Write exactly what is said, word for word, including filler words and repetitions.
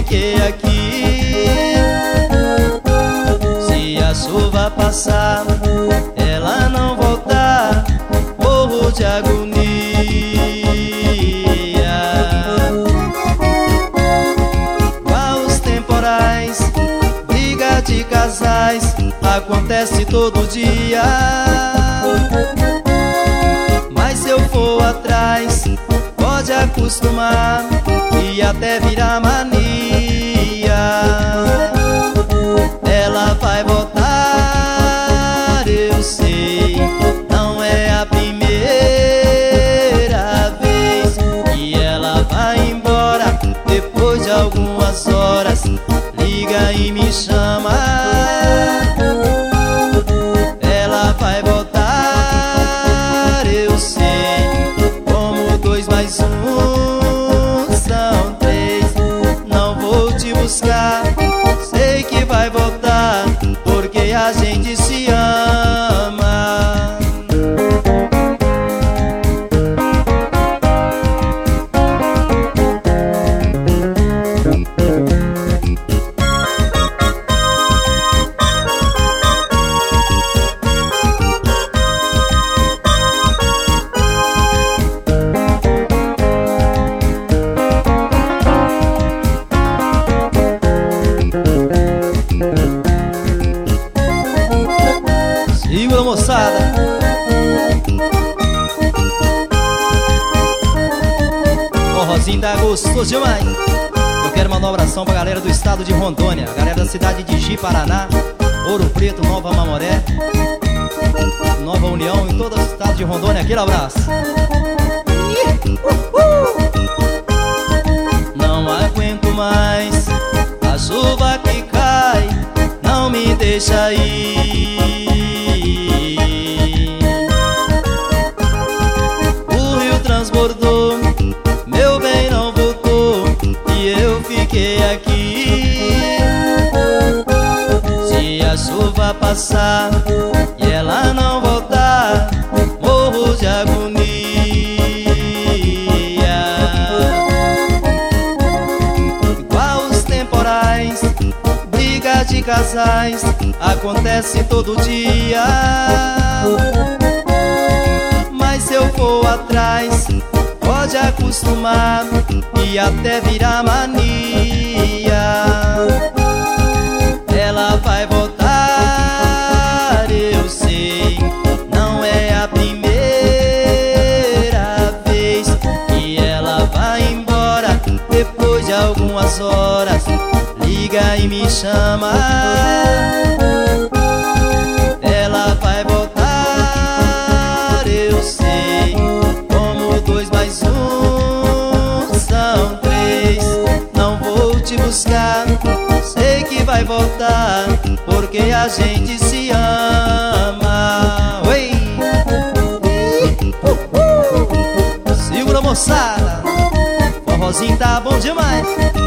fiquei aqui. Se a chuva passar, ela não voltar, morro de agonia. Qual os temporais, briga de casais, acontece todo dia. Mas se eu for atrás, pode acostumar e até virar mania. Ela vai voltar, eu sei, não é a primeira vez. E ela vai embora depois de algumas horas, liga e me chama. Ela vai voltar, eu sei, como dois mais um são três. Não vou te buscar, sei que vai voltar, porque a gente se ama. Segura, moçada. Forrozinho tá gostoso demais. Eu quero mandar um abração pra galera do estado de Rondônia, a galera da cidade de Ji, Paraná, Ouro Preto, Nova Mamoré, Nova União e todo o estado de Rondônia. Aquele abraço. Não aguento mais a chuva que cai, não me deixa ir. Transbordou, meu bem não voltou e eu fiquei aqui. Se a chuva passar e ela não voltar, morro de agonia. Igual os temporais, briga de casais, acontece todo dia. Mas se eu for atrás, pode acostumar e até virar mania. Ela vai voltar, eu sei, não é a primeira vez. E ela vai embora depois de algumas horas, liga e me chama. Ela vai voltar, eu sei, como dois mais um são três. Não vou te buscar, sei que vai voltar, porque a gente se ama. Oi! Segura, moçada, forrozinho tá bom demais.